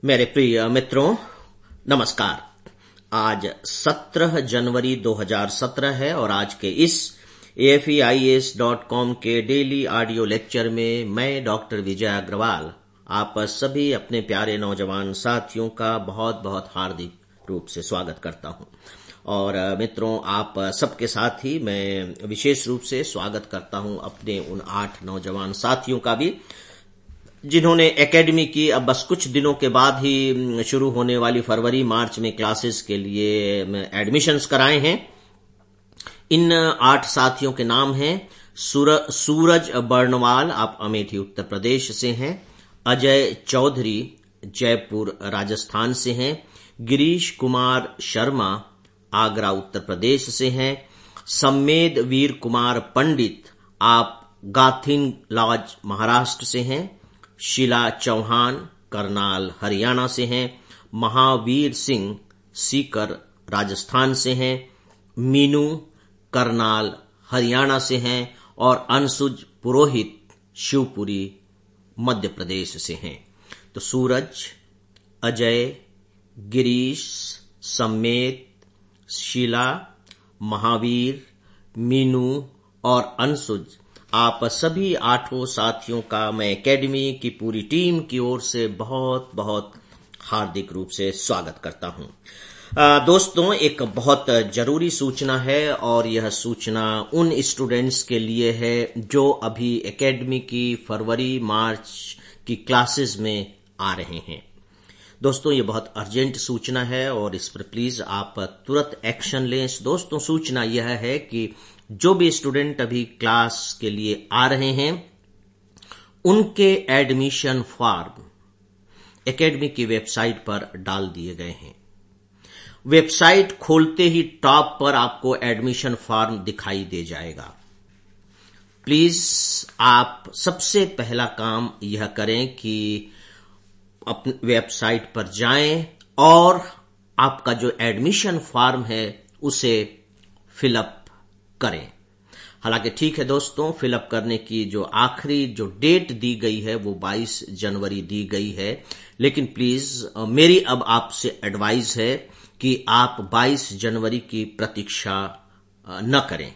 मेरे प्रिय मित्रों, नमस्कार। आज 17 जनवरी 2017 है और आज के इस AFEIAS.com के डेली ऑडियो लेक्चर में मैं डॉक्टर विजय अग्रवाल आप सभी अपने प्यारे नौजवान साथियों का बहुत बहुत हार्दिक रूप से स्वागत करता हूं। और मित्रों, आप सबके साथ ही मैं विशेष रूप से स्वागत करता हूं अपने उन 8 नौजवान साथियों का भी, जिन्होंने एकेडमी की अब बस कुछ दिनों के बाद ही शुरू होने वाली फरवरी मार्च में क्लासेस के लिए एडमिशन्स कराए हैं। इन 8 साथियों के नाम हैं सूरज बर्णवाल, आप अमेठी उत्तर प्रदेश से हैं। अजय चौधरी जयपुर राजस्थान से हैं। गिरीश कुमार शर्मा आगरा उत्तर प्रदेश से हैं। सम्मेद वीर कुमार पंडित, आप गाथिन लॉज महाराष्ट्र से हैं। शीला चौहान करनाल हरियाणा से हैं। महावीर सिंह सीकर राजस्थान से हैं। मीनू करनाल हरियाणा से हैं और अंशुज पुरोहित शिवपुरी मध्य प्रदेश से हैं। तो सूरज, अजय, गिरीश, सम्मेद, शीला, महावीर, मीनू और अंशुज, आप सभी 8 साथियों का मैं एकेडमी की पूरी टीम की ओर से बहुत बहुत हार्दिक रूप से स्वागत करता हूं। दोस्तों, एक बहुत जरूरी सूचना है और यह सूचना उन स्टूडेंट्स के लिए है जो अभी एकेडमी की फरवरी मार्च की क्लासेस में आ रहे हैं। दोस्तों, ये बहुत अर्जेंट सूचना है और इस पर प्लीज आप तुरंत एक्शन लें। दोस्तों, सूचना यह है कि जो भी स्टूडेंट अभी क्लास के लिए आ रहे हैं, उनके एडमिशन फॉर्म एकेडमी की वेबसाइट पर डाल दिए गए हैं। वेबसाइट खोलते ही टॉप पर आपको एडमिशन फॉर्म दिखाई दे जाएगा। प्लीज आप सबसे पहला काम यह करें कि अपनी वेबसाइट पर जाएं और आपका जो एडमिशन फॉर्म है उसे फिलअप करें। हालांकि ठीक है दोस्तों, फिलअप करने की जो आखिरी जो डेट दी गई है वो 22 जनवरी दी गई है, लेकिन प्लीज मेरी अब आपसे एडवाइस है कि आप 22 जनवरी की प्रतीक्षा न करें।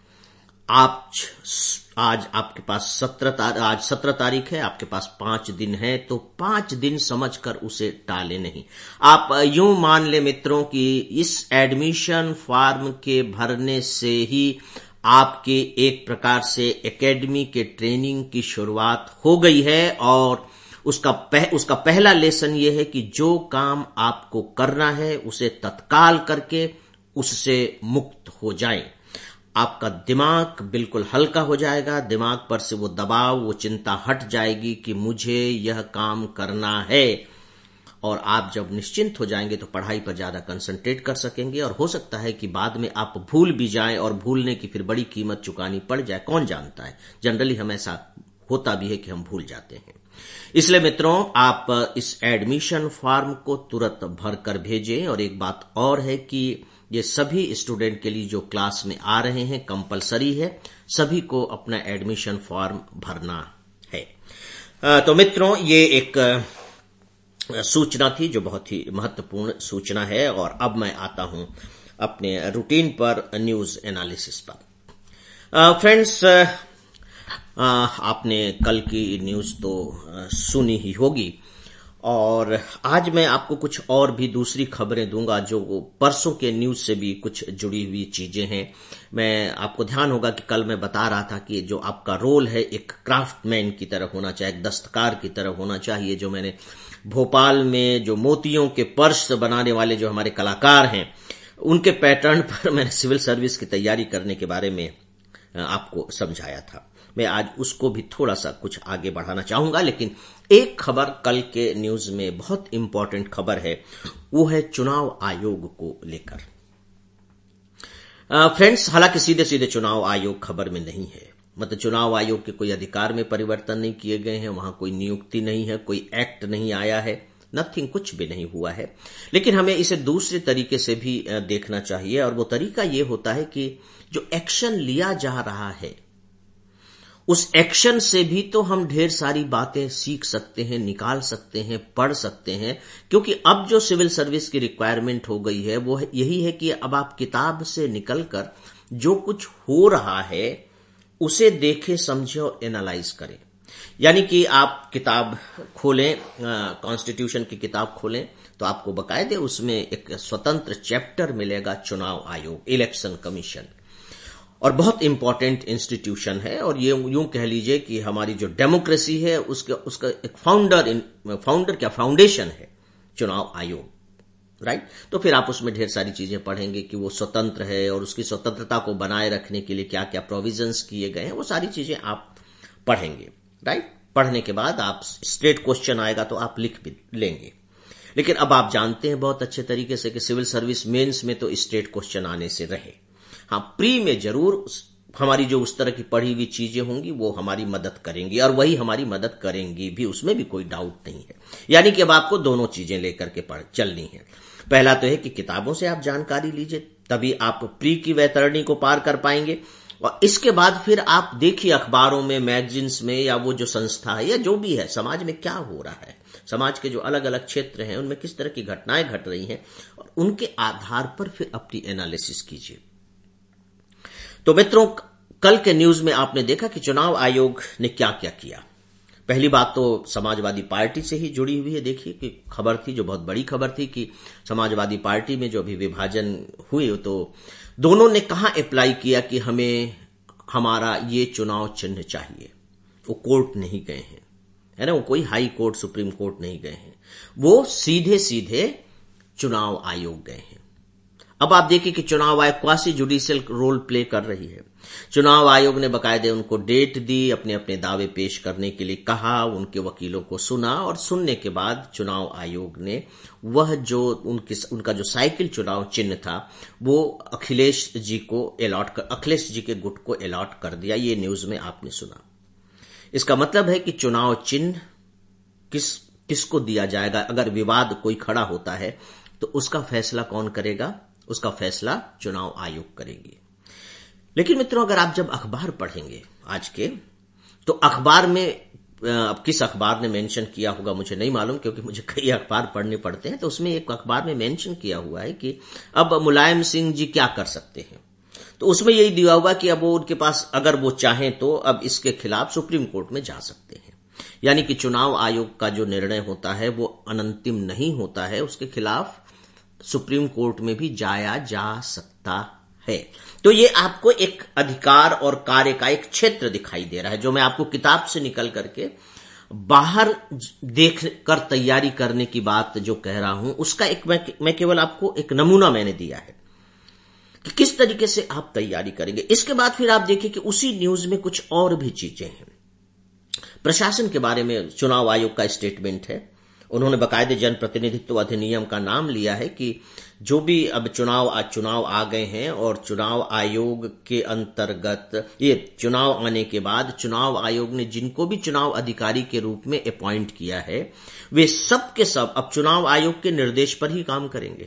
आज आपके पास 17 तारीख है, आपके पास 5 दिन है, तो 5 दिन समझकर उसे टाले नहीं। आप यूं मान ले मित्रों कि इस एडमिशन फॉर्म के भरने से ही आपके एक प्रकार से एकेडमी के ट्रेनिंग की शुरुआत हो गई है और उसका पहला लेसन यह है कि जो काम आपको करना है उसे तत्काल करके उससे मुक्त हो जाएं। आपका दिमाग बिल्कुल हल्का हो जाएगा, दिमाग पर से वो दबाव, वो चिंता हट जाएगी कि मुझे यह काम करना है। और आप जब निश्चिंत हो जाएंगे तो पढ़ाई पर ज्यादा कंसंट्रेट कर सकेंगे और हो सकता है कि बाद में आप भूल भी जाएं और भूलने की फिर बड़ी कीमत चुकानी पड़ जाए। कौन जानता है, जनरली हम ऐसा होता भी है कि हम भूल जाते हैं। इसलिए मित्रों, आप इस एडमिशन फॉर्म को तुरंत भर कर भेजें। और एक बात और है कि ये सभी स्टूडेंट के लिए जो क्लास में आ रहे हैं, कंपलसरी है, सभी को अपना एडमिशन फॉर्म भरना है। तो मित्रों, ये एक सूचना थी जो बहुत ही महत्वपूर्ण सूचना है। और अब मैं आता हूं अपने रूटीन पर, न्यूज एनालिसिस पर। फ्रेंड्स, आपने कल की न्यूज तो सुनी ही होगी और आज मैं आपको कुछ और भी दूसरी खबरें दूंगा जो परसों के न्यूज से भी कुछ जुड़ी हुई चीजें हैं। मैं आपको ध्यान होगा कि कल मैं बता रहा था कि जो आपका रोल है एक क्राफ्टमैन की तरह होना चाहिए, एक दस्तकार की तरह होना चाहिए। जो मैंने भोपाल में जो मोतियों के पर्स बनाने वाले जो हमारे कलाकार हैं, उनके पैटर्न पर मैंने सिविल सर्विस की तैयारी करने के बारे में आपको समझाया था। मैं आज उसको भी थोड़ा सा कुछ आगे बढ़ाना चाहूंगा, लेकिन एक खबर कल के न्यूज में बहुत इंपॉर्टेंट खबर है, वो है चुनाव आयोग को लेकर। फ्रेंड्स, हालांकि सीधे सीधे चुनाव आयोग खबर में नहीं है, मतलब चुनाव आयोग के कोई अधिकार में परिवर्तन नहीं किए गए हैं, वहां कोई नियुक्ति नहीं है, कोई एक्ट नहीं आया है, नथिंग, कुछ भी नहीं हुआ है। लेकिन हमें इसे दूसरे तरीके से भी देखना चाहिए और वो तरीका ये होता है कि जो एक्शन लिया जा रहा है उस एक्शन से भी तो हम ढेर सारी बातें सीख सकते हैं, निकाल सकते हैं, पढ़ सकते हैं, क्योंकि अब जो सिविल सर्विस की रिक्वायरमेंट हो गई है वो यही है कि अब आप किताब से निकलकर जो कुछ हो रहा है उसे देखें, समझें और एनालाइज करें। यानी कि आप किताब खोलें, कॉन्स्टिट्यूशन की किताब खोलें तो आपको बकायदे उसमें एक स्वतंत्र चैप्टर मिलेगा चुनाव आयोग, इलेक्शन कमीशन, और बहुत इंपॉर्टेंट इंस्टीट्यूशन है। और ये यूं कह लीजिए कि हमारी जो डेमोक्रेसी है उसका एक फाउंडेशन है चुनाव आयोग, राइट। तो फिर आप उसमें ढेर सारी चीजें पढ़ेंगे कि वो स्वतंत्र है और उसकी स्वतंत्रता को बनाए रखने के लिए क्या क्या प्रोविजंस किए गए हैं, वो सारी चीजें आप पढ़ेंगे, राइट। पढ़ने के बाद आप स्ट्रेट क्वेश्चन आएगा तो आप लिख भी लेंगे। लेकिन अब आप जानते हैं बहुत अच्छे तरीके से कि सिविल सर्विस मेंस में तो स्ट्रेट क्वेश्चन आने से रहे। हाँ, प्री में जरूर हमारी जो उस तरह की पढ़ी हुई चीजें होंगी वो हमारी मदद करेंगी, और वही हमारी मदद करेंगी भी, उसमें भी कोई डाउट नहीं है। यानी कि अब आपको दोनों चीजें लेकर के चलनी है। पहला तो है कि किताबों से आप जानकारी लीजिए, तभी आप प्री की वैतरणी को पार कर पाएंगे। और इसके बाद फिर आप देखिए अखबारों में, मैगजीन्स में, या वो जो संस्था है या जो भी है, समाज में क्या हो रहा है, समाज के जो अलग अलग क्षेत्र हैं उनमें किस तरह की घटनाएं घट रही हैं, और उनके आधार पर फिर अपनी एनालिसिस कीजिए। तो मित्रों, कल के न्यूज में आपने देखा कि चुनाव आयोग ने क्या क्या किया। पहली बात तो समाजवादी पार्टी से ही जुड़ी हुई है। देखिए कि खबर थी, जो बहुत बड़ी खबर थी, कि समाजवादी पार्टी में जो अभी विभाजन हुई तो दोनों ने कहां अप्लाई किया कि हमें हमारा ये चुनाव चिन्ह चाहिए। वो कोर्ट नहीं गए हैं, है ना, वो कोई हाई कोर्ट, सुप्रीम कोर्ट नहीं गए हैं, वो सीधे सीधे चुनाव आयोग गए हैं। अब आप देखिए कि चुनाव आयोग क्वासी जुडिशियल रोल प्ले कर रही है। चुनाव आयोग ने बकायदे उनको डेट दी, अपने अपने दावे पेश करने के लिए कहा, उनके वकीलों को सुना, और सुनने के बाद चुनाव आयोग ने वह जो उनका जो साइकिल चुनाव चिन्ह था वो अखिलेश जी के गुट को अलॉट कर दिया। ये न्यूज में आपने सुना। इसका मतलब है कि चुनाव चिन्ह किसको दिया जाएगा, अगर विवाद कोई खड़ा होता है तो उसका फैसला कौन करेगा? उसका फैसला चुनाव आयोग करेगी। लेकिन मित्रों, अगर आप जब अखबार पढ़ेंगे आज के, तो अखबार में अब किस अखबार ने मेंशन किया होगा मुझे नहीं मालूम, क्योंकि मुझे कई अखबार पढ़ने पड़ते हैं, तो उसमें एक अखबार में मेंशन किया हुआ है कि अब मुलायम सिंह जी क्या कर सकते हैं। तो उसमें यही दिया हुआ कि अब वो उनके पास, अगर वो चाहें तो अब इसके खिलाफ सुप्रीम कोर्ट में जा सकते हैं। यानी कि चुनाव आयोग का जो निर्णय होता है वो अनंतिम नहीं होता है, उसके खिलाफ सुप्रीम कोर्ट में भी जाया जा सकता है। तो ये आपको एक अधिकार और कार्य का एक क्षेत्र दिखाई दे रहा है, जो मैं आपको किताब से निकल करके बाहर देख कर तैयारी करने की बात जो कह रहा हूं, उसका एक मैं केवल आपको एक नमूना मैंने दिया है कि किस तरीके से आप तैयारी करेंगे। इसके बाद फिर आप देखिए कि उसी न्यूज में कुछ और भी चीजें हैं। प्रशासन के बारे में चुनाव आयोग का स्टेटमेंट है। उन्होंने बकायदे जनप्रतिनिधित्व अधिनियम का नाम लिया है कि जो भी अब चुनाव आ गए हैं, और चुनाव आयोग के अंतर्गत ये चुनाव आने के बाद चुनाव आयोग ने जिनको भी चुनाव अधिकारी के रूप में अपॉइंट किया है, वे सब के सब अब चुनाव आयोग के निर्देश पर ही काम करेंगे।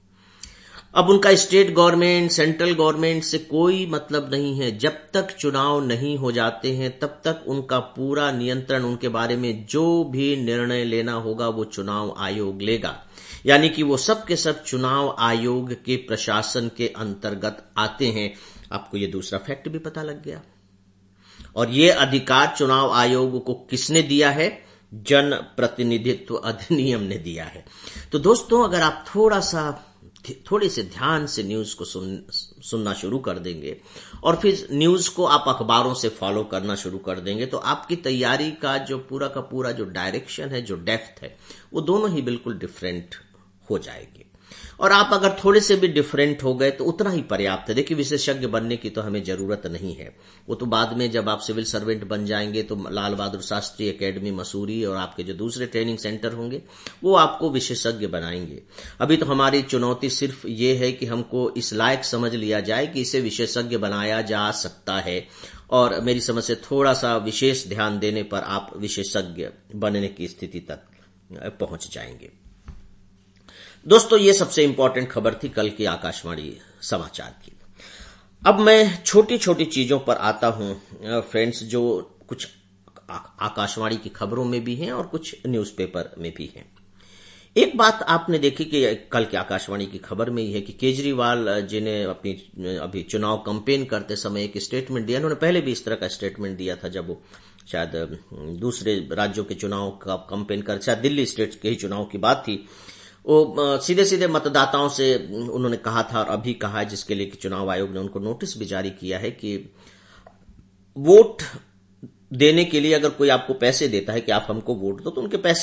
अब उनका स्टेट गवर्नमेंट, सेंट्रल गवर्नमेंट से कोई मतलब नहीं है। जब तक चुनाव नहीं हो जाते हैं तब तक उनका पूरा नियंत्रण, उनके बारे में जो भी निर्णय लेना होगा वो चुनाव आयोग लेगा। यानी कि वो सब के सब चुनाव आयोग के प्रशासन के अंतर्गत आते हैं। आपको ये दूसरा फैक्ट भी पता लग गया। और ये अधिकार चुनाव आयोग को किसने दिया है? जन प्रतिनिधित्व अधिनियम ने दिया है। तो दोस्तों, अगर आप थोड़े से ध्यान से न्यूज को सुनना शुरू कर देंगे और फिर न्यूज को आप अखबारों से फॉलो करना शुरू कर देंगे, तो आपकी तैयारी का जो पूरा जो डायरेक्शन है, जो डेप्थ है, वो दोनों ही बिल्कुल डिफरेंट हो जाएगी। और आप अगर थोड़े से भी डिफरेंट हो गए तो उतना ही पर्याप्त है। देखिए, विशेषज्ञ बनने की तो हमें जरूरत नहीं है। वो तो बाद में जब आप सिविल सर्वेंट बन जाएंगे तो लाल बहादुर शास्त्री एकेडमी मसूरी और आपके जो दूसरे ट्रेनिंग सेंटर होंगे वो आपको विशेषज्ञ बनाएंगे। अभी तो हमारी चुनौती सिर्फ ये है कि हमको इस लायक समझ लिया जाए कि इसे विशेषज्ञ बनाया जा सकता है, और मेरी समझ से थोड़ा सा विशेष ध्यान देने पर आप विशेषज्ञ बनने की स्थिति तक पहुंच जाएंगे। दोस्तों, ये सबसे इंपॉर्टेंट खबर थी कल की आकाशवाणी समाचार की। अब मैं छोटी छोटी चीजों पर आता हूं फ्रेंड्स, जो कुछ आकाशवाणी की खबरों में भी हैं और कुछ न्यूज़पेपर में भी हैं। एक बात आपने देखी कि कल के आकाशवाणी की खबर में ही है कि केजरीवाल जिन्हें अपनी अभी चुनाव कैंपेन करते समय एक स्टेटमेंट दिया, उन्होंने पहले भी इस तरह का स्टेटमेंट दिया था जब वो शायद दूसरे राज्यों के चुनाव का कैंपेन कर, शायद दिल्ली स्टेट के ही चुनाव की बात थी, वो सीधे सीधे मतदाताओं से उन्होंने कहा था और अभी कहा है, जिसके लिए कि चुनाव आयोग ने उनको नोटिस भी जारी किया है कि वोट देने के लिए अगर कोई आपको पैसे देता है कि आप हमको वोट दो, तो उनके पैसे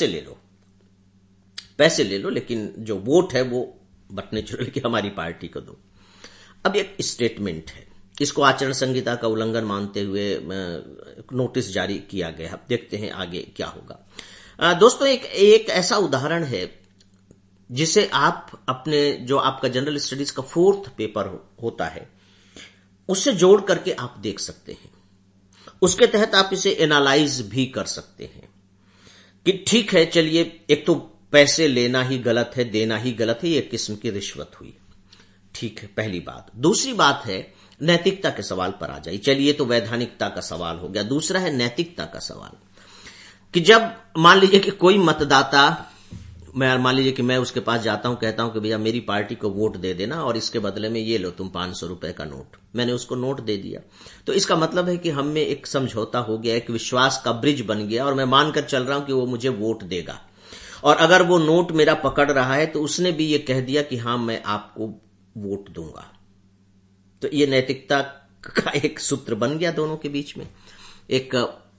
ले लो, लेकिन जो वोट है वो बटने चलो, लेकिन हमारी पार्टी को दो। अब एक स्टेटमेंट है, इसको आचरण संहिता का उल्लंघन मानते हुए नोटिस जारी किया गया। अब देखते हैं आगे क्या होगा। दोस्तों, एक ऐसा उदाहरण है जिसे आप अपने जो आपका जनरल स्टडीज का 4th पेपर होता है उससे जोड़ करके आप देख सकते हैं। उसके तहत आप इसे एनालाइज भी कर सकते हैं कि ठीक है, चलिए, एक तो पैसे लेना ही गलत है, देना ही गलत है, ये एक किस्म की रिश्वत हुई, ठीक है, पहली बात। दूसरी बात है नैतिकता के सवाल पर आ जाइए। चलिए, तो वैधानिकता का सवाल हो गया। दूसरा है नैतिकता का सवाल कि जब मान लीजिए कि कोई मतदाता, मान लीजिए कि मैं उसके पास जाता हूं, कहता हूं कि भैया मेरी पार्टी को वोट दे देना और इसके बदले में ये लो तुम 500 रुपए का नोट। मैंने उसको नोट दे दिया, तो इसका मतलब है कि हम में एक समझौता हो गया, एक विश्वास का ब्रिज बन गया और मैं मानकर चल रहा हूं कि वो मुझे वोट देगा। और अगर वो नोट मेरा पकड़ रहा है तो उसने भी ये कह दिया कि हां, मैं आपको वोट दूंगा। तो ये नैतिकता का एक सूत्र बन गया दोनों के बीच में, एक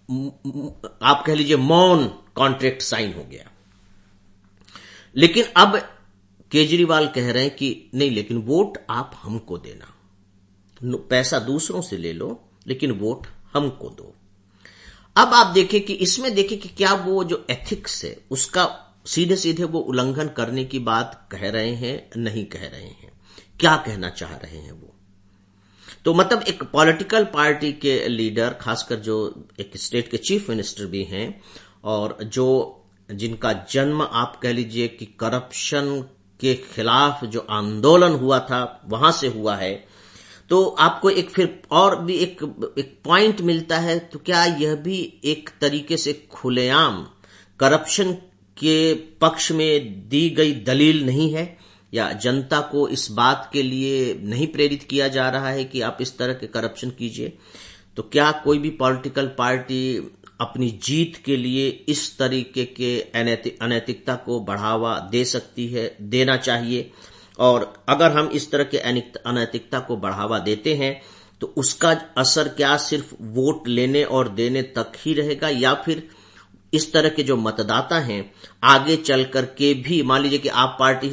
आप कह लीजिए मौन कॉन्ट्रैक्ट साइन हो गया। लेकिन अब केजरीवाल कह रहे हैं कि नहीं, लेकिन वोट आप हमको देना, पैसा दूसरों से ले लो लेकिन वोट हमको दो। अब आप देखें कि इसमें देखें कि क्या वो जो एथिक्स है उसका सीधे सीधे वो उल्लंघन करने की बात कह रहे हैं, नहीं कह रहे हैं, क्या कहना चाह रहे हैं वो। तो मतलब एक पॉलिटिकल पार्टी के लीडर, खासकर जो एक स्टेट के चीफ मिनिस्टर भी हैं और जो जिनका जन्म आप कह लीजिए कि करप्शन के खिलाफ जो आंदोलन हुआ था वहां से हुआ है, तो आपको एक फिर और भी एक पॉइंट मिलता है। तो क्या यह भी एक तरीके से खुलेआम करप्शन के पक्ष में दी गई दलील नहीं है, या जनता को इस बात के लिए नहीं प्रेरित किया जा रहा है कि आप इस तरह के करप्शन कीजिए? तो क्या कोई भी पॉलिटिकल पार्टी अपनी जीत के लिए इस तरीके के अनैतिकता को बढ़ावा दे सकती है, देना चाहिए? और अगर हम इस तरह के अनैतिकता को बढ़ावा देते हैं तो उसका असर क्या सिर्फ वोट लेने और देने तक ही रहेगा, या फिर इस तरह के जो मतदाता हैं आगे चल करके भी, मान लीजिए कि आप पार्टी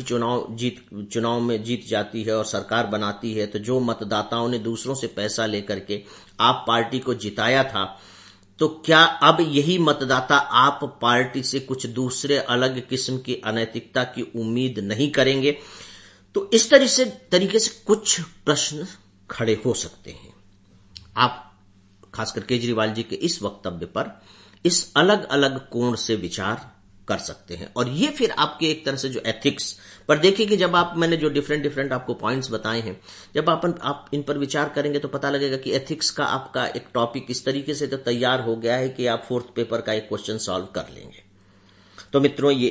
चुनाव में जीत जाती है और सरकार बनाती है, तो जो मतदाताओं ने दूसरों से पैसा लेकर के आप पार्टी को जिताया था, तो क्या अब यही मतदाता आप पार्टी से कुछ दूसरे अलग किस्म की अनैतिकता की उम्मीद नहीं करेंगे? तो इस तरीके से कुछ प्रश्न खड़े हो सकते हैं। आप खासकर केजरीवाल जी के इस वक्तव्य पर इस अलग अलग कोण से विचार कर सकते हैं, और ये फिर आपके एक तरह से जो एथिक्स पर देखिए कि जब मैंने जो डिफरेंट आपको पॉइंट्स बताए हैं, जब आप इन पर विचार करेंगे तो पता लगेगा कि एथिक्स का आपका एक टॉपिक इस तरीके से तो तैयार हो गया है कि आप 4th पेपर का एक क्वेश्चन सॉल्व कर लेंगे। तो मित्रों, ये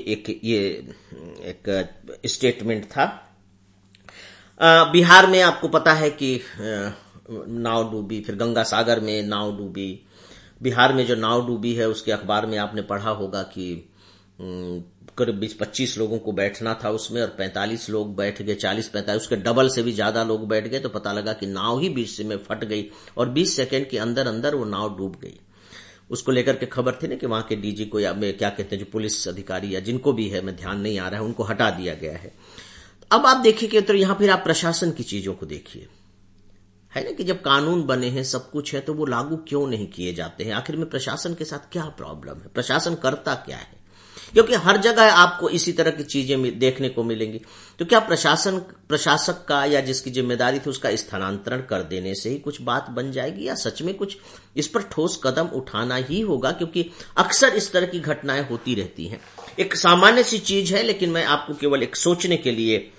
एक स्टेटमेंट था। बिहार में आपको पता है कि नाव डूबी, फिर गंगा सागर में नाव डूबी। बिहार में जो नाव डूबी है उसके अखबार में आपने पढ़ा होगा कि करीब 20-25 लोगों को बैठना था उसमें और 45 लोग बैठ गए, 40-45, उसके डबल से भी ज्यादा लोग बैठ गए। तो पता लगा कि नाव ही बीच में फट गई और 20 सेकंड के अंदर अंदर वो नाव डूब गई। उसको लेकर के खबर थी ना कि वहां के डीजी को, या क्या कहते हैं, जो पुलिस अधिकारी या जिनको भी है, मैं ध्यान नहीं आ रहा है, उनको हटा दिया गया है। अब आप देखिए कि तो यहां फिर आप प्रशासन की चीजों को देखिए, है ना, कि जब कानून बने हैं, सब कुछ है, तो वो लागू क्यों नहीं किए जाते हैं? आखिर में प्रशासन के साथ क्या प्रॉब्लम है? प्रशासन करता क्या है? क्योंकि हर जगह आपको इसी तरह की चीजें देखने को मिलेंगी। तो क्या प्रशासक का या जिसकी जिम्मेदारी थी उसका स्थानांतरण कर देने से ही कुछ बात बन जाएगी, या सच में कुछ इस पर ठोस कदम उठाना ही होगा? क्योंकि अक्सर इस तरह की घटनाएं होती रहती हैं। एक सामान्य सी चीज है, लेकिन मैं आपको केवल एक सोचने के लिए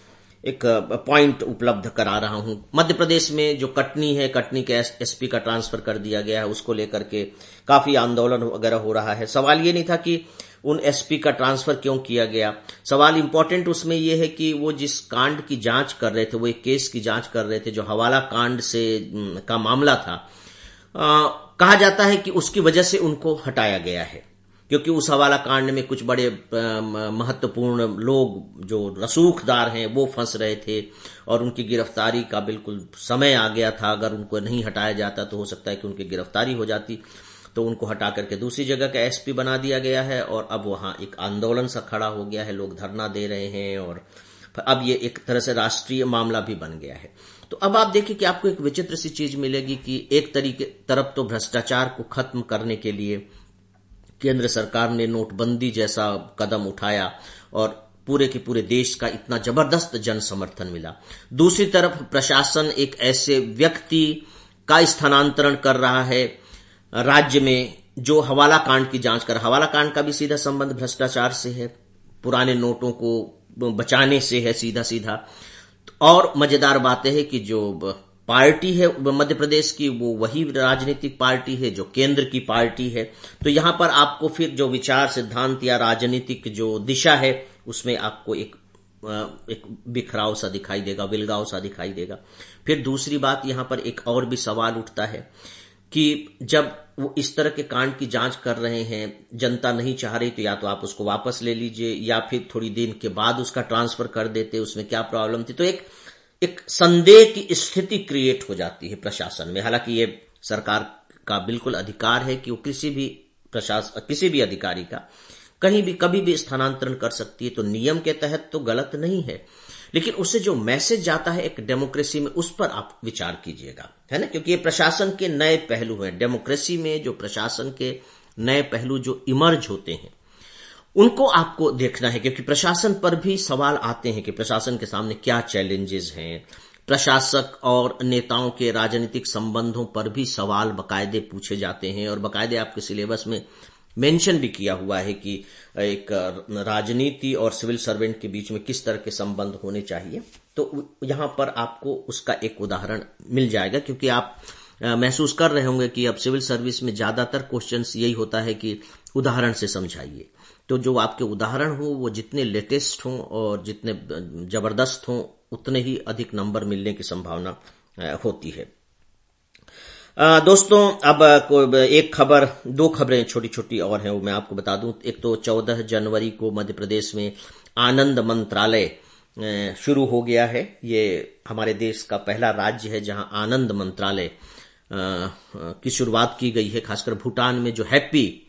एक पॉइंट उपलब्ध करा रहा हूं। मध्य प्रदेश में जो कटनी है, कटनी के एसपी का ट्रांसफर कर दिया गया है, उसको लेकर के काफी आंदोलन वगैरह हो रहा है। सवाल ये नहीं था कि उन एसपी का ट्रांसफर क्यों किया गया, सवाल इंपॉर्टेंट उसमें यह है कि वो जिस कांड की जांच कर रहे थे, वो एक केस की जांच कर रहे थे जो हवाला कांड से का मामला था। कहा जाता है कि उसकी वजह से उनको हटाया गया है, क्योंकि उस हवाला कांड में कुछ बड़े महत्वपूर्ण लोग जो रसूखदार हैं वो फंस रहे थे और उनकी गिरफ्तारी का बिल्कुल समय आ गया था। अगर उनको नहीं हटाया जाता तो हो सकता है कि उनकी गिरफ्तारी हो जाती, तो उनको हटा करके दूसरी जगह का एसपी बना दिया गया है और अब वहां एक आंदोलन सा खड़ा हो गया है, लोग धरना दे रहे हैं और अब ये एक तरह से राष्ट्रीय मामला भी बन गया है। तो अब आप देखिए कि आपको एक विचित्र सी चीज मिलेगी कि एक तरफ तो भ्रष्टाचार को खत्म करने के लिए केंद्र सरकार ने नोटबंदी जैसा कदम उठाया और पूरे के पूरे देश का इतना जबरदस्त जन समर्थन मिला। दूसरी तरफ प्रशासन एक ऐसे व्यक्ति का स्थानांतरण कर रहा है राज्य में जो हवाला कांड की जांच कर, हवाला कांड का भी सीधा संबंध भ्रष्टाचार से है, पुराने नोटों को बचाने से है सीधा सीधा। और मजेदार बात है कि जो पार्टी है मध्य प्रदेश की, वो वही राजनीतिक पार्टी है जो केंद्र की पार्टी है। तो यहां पर आपको फिर जो विचार सिद्धांत या राजनीतिक जो दिशा है उसमें आपको एक बिखराव सा दिखाई देगा, विलगाव सा दिखाई देगा। फिर दूसरी बात, यहां पर एक और भी सवाल उठता है कि जब वो इस तरह के कांड की जांच कर रहे हैं, जनता नहीं चाह रही तो या तो आप उसको वापस ले लीजिए या फिर थोड़ी दिन के बाद उसका ट्रांसफर कर देते, उसमें क्या प्रॉब्लम थी। तो एक संदेह की स्थिति क्रिएट हो जाती है प्रशासन में। हालांकि ये सरकार का बिल्कुल अधिकार है कि वो किसी भी अधिकारी का कहीं भी कभी भी स्थानांतरण कर सकती है, तो नियम के तहत तो गलत नहीं है, लेकिन उससे जो मैसेज जाता है एक डेमोक्रेसी में, उस पर आप विचार कीजिएगा, है ना। क्योंकि ये प्रशासन के नए पहलू हैं। डेमोक्रेसी में जो प्रशासन के नए पहलू जो इमर्ज होते हैं उनको आपको देखना है, क्योंकि प्रशासन पर भी सवाल आते हैं कि प्रशासन के सामने क्या चैलेंजेस हैं। प्रशासक और नेताओं के राजनीतिक संबंधों पर भी सवाल बकायदे पूछे जाते हैं और बकायदे आपके सिलेबस में मेंशन भी किया हुआ है कि एक राजनीति और सिविल सर्वेंट के बीच में किस तरह के संबंध होने चाहिए। तो यहां पर आपको उसका एक उदाहरण मिल जाएगा, क्योंकि आप महसूस कर रहे होंगे कि अब सिविल सर्विस में ज्यादातर क्वेश्चंस यही होता है कि उदाहरण से समझाइए। तो जो आपके उदाहरण हो वो जितने लेटेस्ट हों और जितने जबरदस्त हों उतने ही अधिक नंबर मिलने की संभावना होती है। दोस्तों, अब एक खबर, दो खबरें छोटी छोटी और हैं वो मैं आपको बता दूं। एक तो 14 जनवरी को मध्य प्रदेश में आनंद मंत्रालय शुरू हो गया है। ये हमारे देश का पहला राज्य है जहां आनंद मंत्रालय की शुरुआत की गई है। खासकर भूटान में जो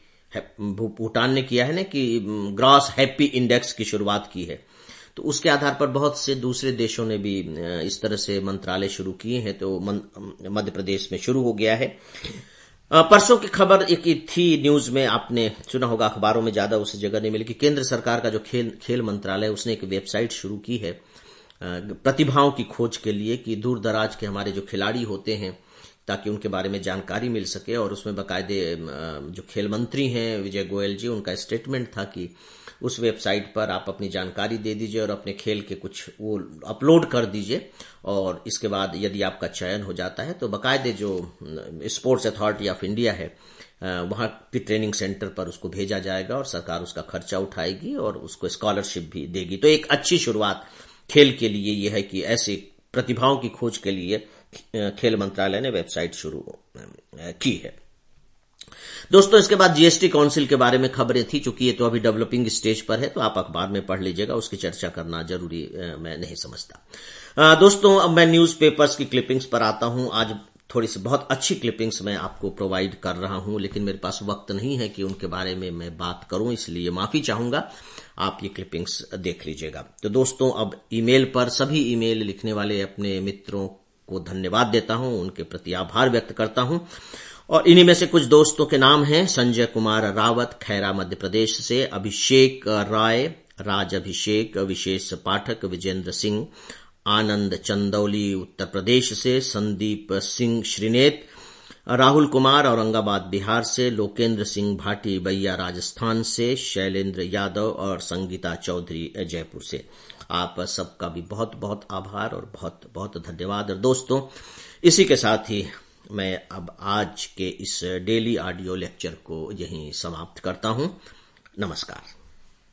भूटान ने किया है ना कि ग्रॉस हैप्पी इंडेक्स की शुरुआत की है, तो उसके आधार पर बहुत से दूसरे देशों ने भी इस तरह से मंत्रालय शुरू किए हैं। तो मध्य प्रदेश में शुरू हो गया है। परसों की खबर एक थी न्यूज में, आपने सुना होगा, अखबारों में ज्यादा उस जगह नहीं मिली, कि केंद्र सरकार का जो खेल मंत्रालय उसने एक वेबसाइट शुरू की है प्रतिभाओं की खोज के लिए, कि दूर दराज के हमारे जो खिलाड़ी होते हैं ताकि उनके बारे में जानकारी मिल सके। और उसमें बाकायदे जो खेल मंत्री हैं विजय गोयल जी, उनका स्टेटमेंट था कि उस वेबसाइट पर आप अपनी जानकारी दे दीजिए और अपने खेल के कुछ वो अपलोड कर दीजिए, और इसके बाद यदि आपका चयन हो जाता है तो बाकायदे जो स्पोर्ट्स अथॉरिटी ऑफ इंडिया है वहां की ट्रेनिंग सेंटर पर उसको भेजा जाएगा और सरकार उसका खर्चा उठाएगी और उसको स्कॉलरशिप भी देगी। तो एक अच्छी शुरुआत खेल के लिए यह है कि ऐसे प्रतिभाओं की खोज के लिए खेल मंत्रालय ने वेबसाइट शुरू की है। दोस्तों, इसके बाद जीएसटी काउंसिल के बारे में खबरें थी। चूंकि ये तो अभी डेवलपिंग स्टेज पर है तो आप अखबार में पढ़ लीजिएगा, उसकी चर्चा करना जरूरी मैं नहीं समझता। दोस्तों, अब मैं न्यूज़पेपर्स की क्लिपिंग्स पर आता हूं। आज थोड़ी सी बहुत अच्छी क्लिपिंग्स मैं आपको प्रोवाइड कर रहा हूं, लेकिन मेरे पास वक्त नहीं है कि उनके बारे में मैं बात करूं, इसलिए माफी चाहूंगा। आप ये क्लिपिंग्स देख लीजिएगा। तो दोस्तों, अब ईमेल पर सभी ईमेल लिखने वाले अपने मित्रों को धन्यवाद देता हूं, उनके प्रति आभार व्यक्त करता हूं। और इन्हीं में से कुछ दोस्तों के नाम हैं: संजय कुमार रावत, खैरा मध्य प्रदेश से; अभिषेक राय, राज अभिषेक, विशेष पाठक, विजेंद्र सिंह, आनंद चंदौली उत्तर प्रदेश से; संदीप सिंह श्रीनेत, राहुल कुमार औरंगाबाद बिहार से, लोकेंद्र सिंह भाटी बैया राजस्थान से, शैलेंद्र यादव और संगीता चौधरी जयपुर से। आप सबका भी बहुत बहुत आभार और बहुत बहुत धन्यवाद। और दोस्तों, इसी के साथ ही मैं अब आज के इस डेली ऑडियो लेक्चर को यहीं समाप्त करता हूं। नमस्कार।